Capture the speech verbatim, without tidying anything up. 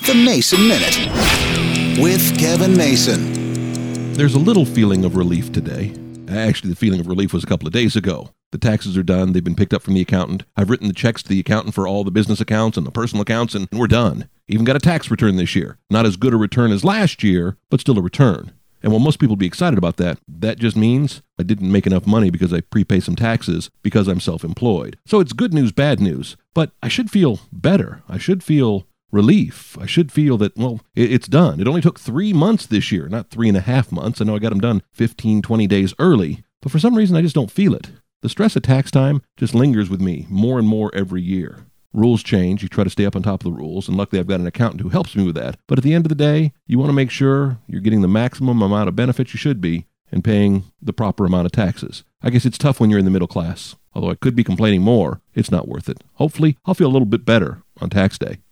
The Mason Minute with Kevin Mason. There's a little feeling of relief today. Actually, the feeling of relief was a couple of days ago. The taxes are done. They've been picked up from the accountant. I've written the checks to the accountant for all the business accounts and the personal accounts, and we're done. Even got a tax return this year. Not as good a return as last year, but still a return. And while most people will be excited about that, that just means I didn't make enough money because I prepay some taxes because I'm self-employed. So it's good news, bad news. But I should feel better. I should feel relief. I should feel that, well, it's done. It only took three months this year, not three and a half months. I know I got them done fifteen, twenty days early, but for some reason I just don't feel it. The stress of tax time just lingers with me more and more every year. Rules change. You try to stay up on top of the rules, and luckily I've got an accountant who helps me with that. But at the end of the day, you want to make sure you're getting the maximum amount of benefits you should be and paying the proper amount of taxes. I guess it's tough when you're in the middle class. Although I could be complaining more, it's not worth it. Hopefully, I'll feel a little bit better on tax day.